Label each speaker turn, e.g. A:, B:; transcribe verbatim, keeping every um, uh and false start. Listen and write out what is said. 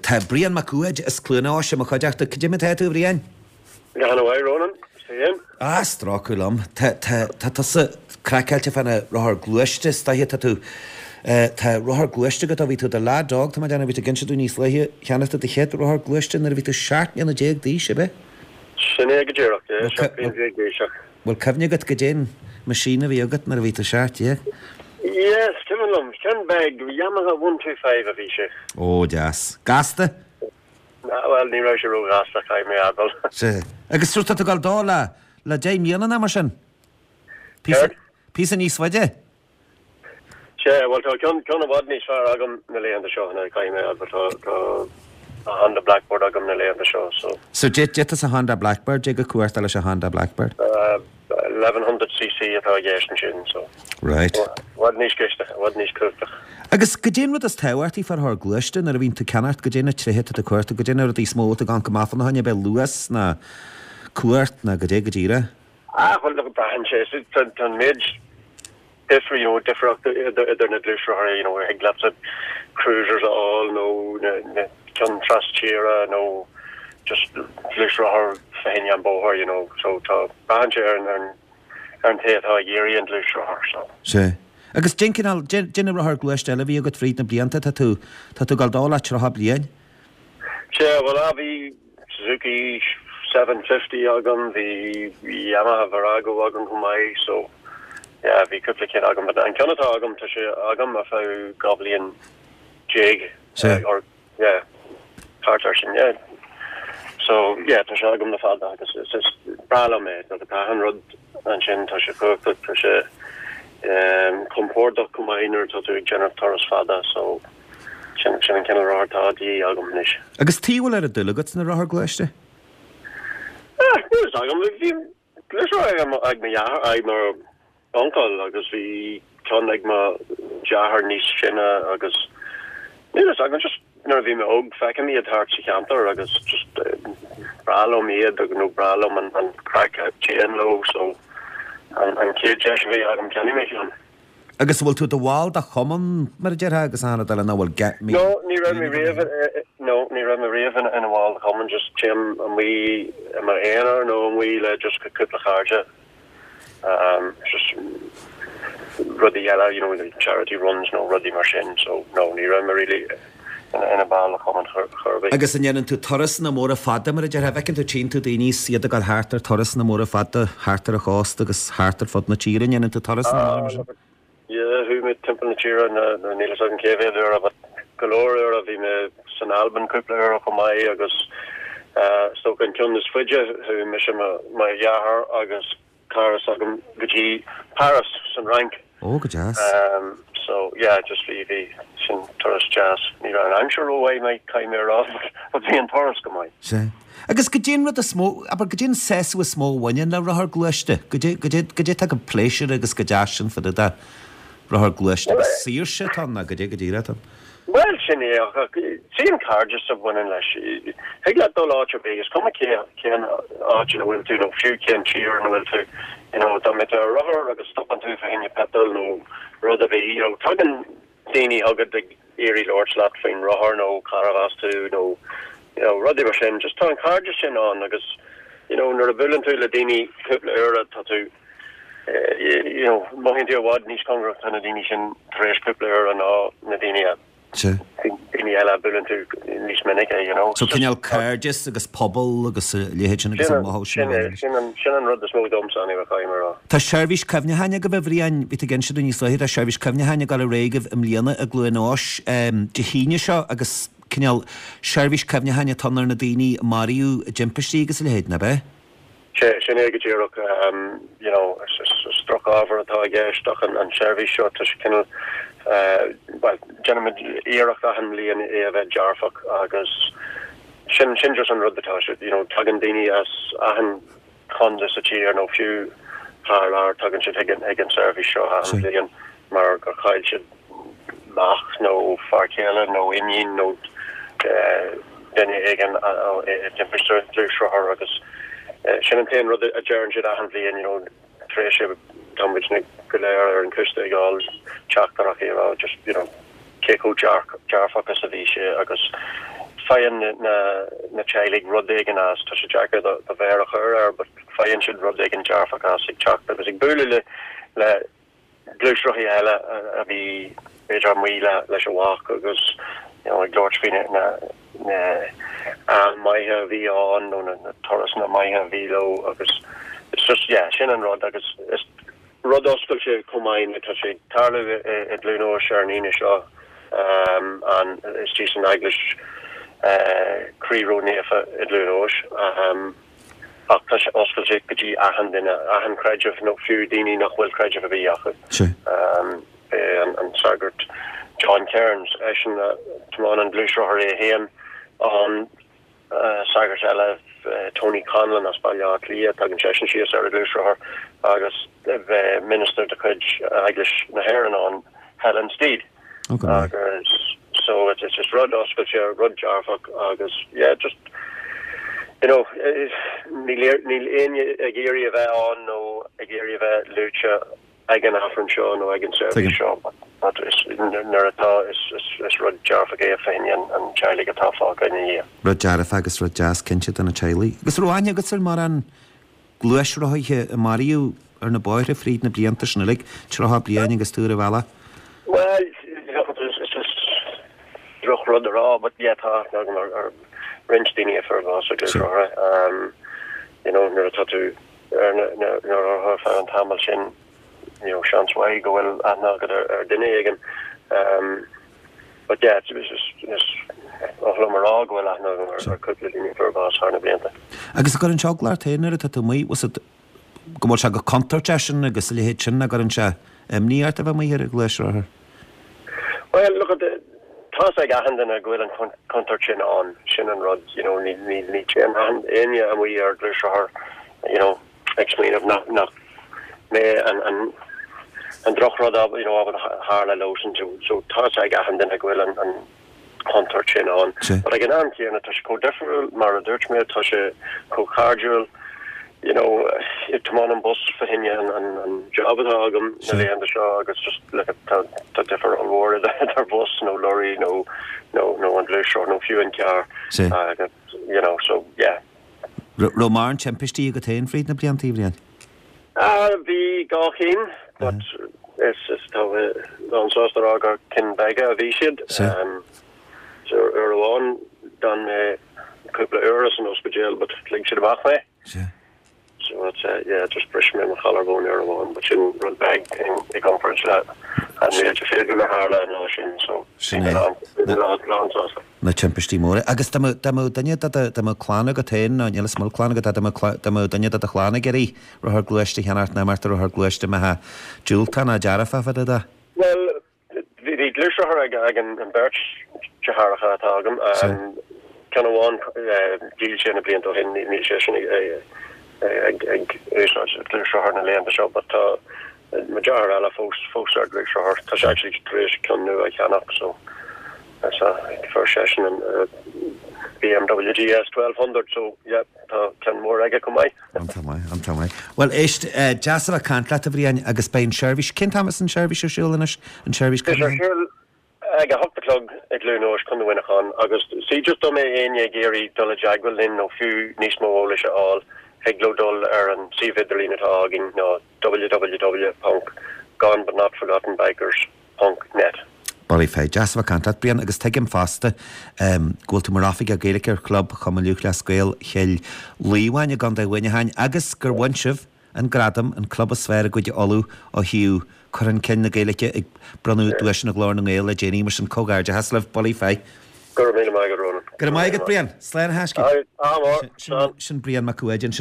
A: Tá Brian McCuaid is clúna sem chuideachta cudimime tú Brian?
B: Gan away Ronan, Ian.
A: Ah, stráculam. Tá tá tá sa cracailte fanna rothar gluiste staithe tú. Tá rothar gluiste go bhí tú de lá dog tá déanana bhí ginse tú níos leithe cheanasta de chéad rothar gluiste na bhí tú seaart na déag dí sibe?
B: Sinné go ddéireach, é, seach bhíon bhíag déiseach.
A: Bhfuil cefne go go déan masína bhí agat mar bhí tú seaart, é?
B: Yes, Timmerlum, Ken Bag, Yamaha one two five a bhí sé.
A: Ó, deas. Gasta?
B: Na, well, ní raibh sé ró gasta cai mé adal.
A: Se. Agus trúta tú gáil dá le le dé míana na mar sin?
B: Card?
A: Písa níos faide?
B: Se, well, tá ceann ceann a bhd níos fear agam na léanta seo na cai mé adal tá a Honda Blackbird agam na léanta seo, so.
A: So jet jet is a Honda Blackbird, je go cuairta leis a Honda Blackbird?
B: Uh, eleven hundred c c atá ggéistan sin, so.
A: Right.
B: Bhd níos cistach, bhd níos cúptach.
A: Agus go dtéan rud is táhairtaí far th gluiste na a bhín tú ceanart go déanana tríhéte a cuairta go déanana í smó a gan go máfan haine be luas na cuairt na go dé go díra?
B: Ah, well, look, Brian Chase, tan mid different, you know, different idir na glúisir, you know, ag lots of cruisers all, no, can trust cheera, no, just glúisir her fahin an bóhar, you know, so tá Brian Chase and and he tá géirí an glúisir her, so.
A: Se. Agus jinkinál jinna rothar gluiste le bhí agad fríd na blianta tá tú tá tú gáil dála tro ha blian?
B: Se, well, a bhí Suzuki seven fifty agam, the Yamaha Virago agam humai, so yeah, vi couple of kid agam, but an Canada agam to she agam a fau goblin jig, uh, or yeah, cartershin, yeah. So yeah, to she agam the fad agus it's just brala me, the pahan rod and shin to she cook to she um comport doc kuminer to to Jenna Torres fada, so shin shin can roar ta di agam nish.
A: Agus tíhil ar a dul agad na rothar gluiste?
B: Ah, yes, agam vi pleasure agam ag me yar ag mar uncle agus vi can ag ma jahar nis shinna agus yes, agam just nar vi me og fekin me at heart she canter agus just uh, bralo me ag no bralo and, and crack a chain low, so and and kid Jesh vi agam can me on.
A: Agus bhfuil tú do bháil a chuman mar deartha agus anna dal na bhfuil get me.
B: No, ní raibh me riamh no, ní raibh me riamh in a bháil chuman just Jim and we mar éanaar no and we le just cúpla charge. Um just ruddy yellow, you know, the charity runs no ruddy mar sin, so no, ní raibh me really in a bháil a chuman churbí.
A: Agus an dhéanann tú toras na mór a fada mar a deartha bhecinn tú tín tú daoine siad a gáil háartar toras na mór a fada háartar a chásta agus háartar fod na tíre dhéanann tú toras na mór.
B: Yeah, who made temperature and the Neil Southern Cave there, but galore of him San Alban couple of my August uh so can turn this fidget who mission my yahar August Caris Agam Gaji Paris San Rank.
A: Oh, good jazz.
B: Um so yeah, just V V sin tourist jazz. And I'm sure away my chimera off but the tourist come on.
A: Sí. Agus go dtíon rud a smó, aber go dtíon sesú a smó bhaine le rothar gluiste. Go dé go dé go dé take a pléisiir agus go deasin for the rothar gluiste agus sír sé tan na go dé go díra tan.
B: Well, sinné sin carges of one unless he got the lot of biggest come can can you know will do no few can cheer and will to you know the met a rubber like a stop and two for him petal no rather be you know tugging Dini hugged the eerie lord slap fin roher no caravas to no you know ruddy machine just turn carges in on because you know nor a billion to the Dini couple era to you know mohin to wad niche congress and a Dini shin fresh couple era and all Nadinia.
A: Sí.
B: Bíní eile bulan tú níos minic é, you know.
A: So cinneal cairdes agus pobl agus léhéidsin agus an máthó sin.
B: Sin an rud is mó domsa anna bheith caiimar á.
A: Tá seirbhís cefnehaine go bheith bhríon bit a ginse do níos leithir a seirbhís cefnehaine gal a réigh im líana a gluanáis de híine seo agus cinneal seirbhís cefnehaine tannar na daoine Mariú jimpistí agus léhéid na be?
B: Sé sin é go ddíireach you know struck ábhar atá ggéisteach an seirbhís seo tá cinneal Uh, well, gentlemen, Iraq and Leon Eva Jarfak, Agus Shin Shingers and Rudbatash, you know, Tagandini as Ahan Condas a cheer, no few Harlar, Tagan should Hagan Hagan service show, and Leon Mark or Kyle should Mach, no Farkela, no Indian, no Denny Hagan, temperature through her, Agus Shin and Tain Rud a Jern should Ahan Leon, you know, Trash. Tom which Nick Gulair and Kusta Gall, Chakara, just, you know, Keiko Jar Jarfocus of Isha, Agus Fain na na Charlie Roddigan as to Jacker the the Vera her, but Fain should Roddigan Jarfa Casig Chuck. There was a bully le Glusrohiela a be Major Mila Leshawak because you know George Fina na na and my V on no Taurus na my V low because it's just yeah Shin and Rod because it's Rodoskel she come in to she Tarle at Luno Sharnina Shaw um and it's Jason English uh Cree Ronefa at Luno um Oscar Jackie Ahan in Ahan Krajov no few Dini no well Krajov a be
A: Sure.
B: Um and and Sagert John Cairns Ashen Timon and Blue Shore Hain on uh Sagert Ella Tony Conlon as Balya Clia Tagan Session she is Blue Shore August the Minister to Cridge English na Heron on Helen Steed.
A: Okay.
B: August, so it's it's just Rod Oscar Rod Jarfak August yeah just you know, Neil Neil Agiri of on no Agiri of Lucha Agan Afron show no Agan Service show but it's Nerata is is Rod Jarfag Fenian and Charlie Gatafag in a year.
A: Rod Jarfag is Rod Jazz Kinchit and a Charlie. Gus Roanya got some more on Glueshroy Mario or na boy fried na blianta snillig Chroha Blianing is to the Vala.
B: Well it's just Droch Rod raw but yet or Wrench Dini for also um you know near to no no found Hamilton you know chance why go well and not get a dinner again um but yeah it's just it's all go well and or couple Dini for boss Harna Blenta
A: I guess got in chocolate tenner to me was it go much a counter session I guess le chin got in cha um near to me here glacier
B: well look at the Toss I got hand in a good and counter chin on Shin and Rod, you know, need need need chin and in yeah, and we are her, you know, explain of not not me and and and Droch Rod up, you know, over Harla lotion to so toss I got hand in a good and, and counter chin on.
A: Sure.
B: But again, I'm here and touch co different, Mara Dirchmere, touch a co cardial. You know, it's Timon and bus for him and and, and job at Hagam, Nelly and the Shaw. It's just like a the different word. Their bus, no lorry, no, no, no one blue short, no few in car. Uh, you know, so yeah.
A: Romar and Chempishti, you got in Frieden Brian Tivrian.
B: Ah, the Gawkin, but it's just how on Soster Kin Bega Vishid. Um, so early on done a couple of euros in hospital, but links it back way.
A: Sure.
B: So it's uh, yeah, just brush me with collarbone there one, but you run back in the conference that and we had to figure the Harla and Ocean, so
A: na Chempishti more. I guess the the Danya that the the Clana got in and yellow small Clana got the the Danya that the Clana geri or her glueshti hanart na marter or her glueshti maha Jultana Jarafa for that.
B: Well, the the glusher her again and Birch Jahara Tagum and kind of one deal chain of Bliento in the session. Ag ag Glusher na lean the shop, but uh, majority of folks folks are Glusher. That's actually Trish can know I cannot. So that's a first session in uh, B M W G S twelve hundred. So yeah, uh, can more I get come by.
A: I'm telling you, I'm telling you. Well, is Jasra can't let every any agus Spain service. Ken Thomas and service or Shulinish and service.
B: I got hooked the plug at Lunosh come to win a con. August see just on me in ye Gary Dulla Jagwell in no few Nismo Olish at all. Heglo Dull er and see Vidderlina Tagging no www punk gone but not forgotten bikers punk net.
A: Bolify Jasper can't Brian agus take him faster um go to Marafiga Gaelic Club come Lucas Square Hill Lewan you gone they win your hand agus gur Wunshiv and Gradam and Club of Swear good you Olu or Hugh Curran Ken the Gaelic Brunu Duation of Lorna Ale Jenny Mission Cogar Jaslav Bolify
B: Gur mile my good running.
A: Gur my good Brian Slan Hashki.
B: Ah, ah,
A: Shin Brian McCuedin